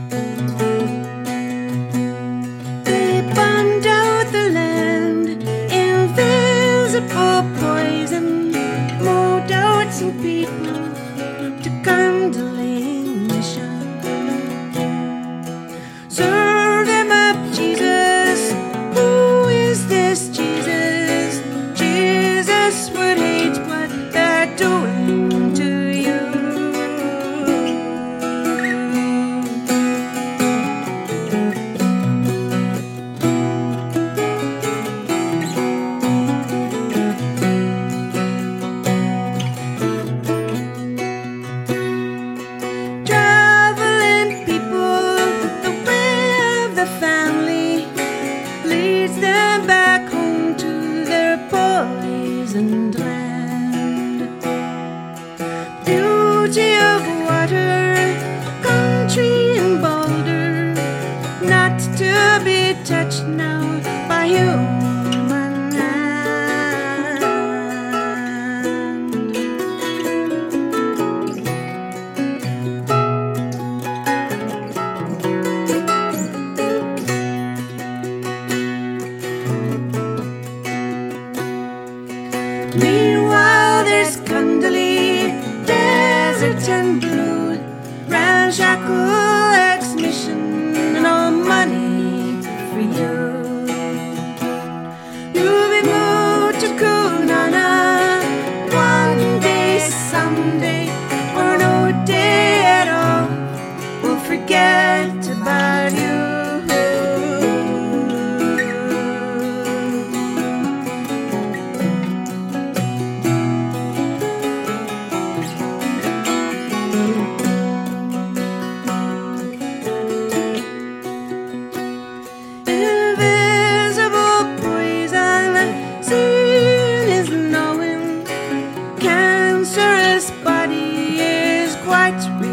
They bombed out the land, invisible poison, moved out some people to Condolene Mission. Serve them up, Jesus. Who is this Jesus? Jesus would hate what they're doing to you. Traveling people, the way of the family leads them back home to their poisoned land. Beauty of water, country and boulder, not to be touched now by human hand. Meanwhile, there's Condolene, desert and blue, ramshackle ex-mission, and all money for you. You'll be moved to Kunana one day, someday, or no day at all. We'll forget about you. Invisible poison, sin is knowing, cancerous body is quite real.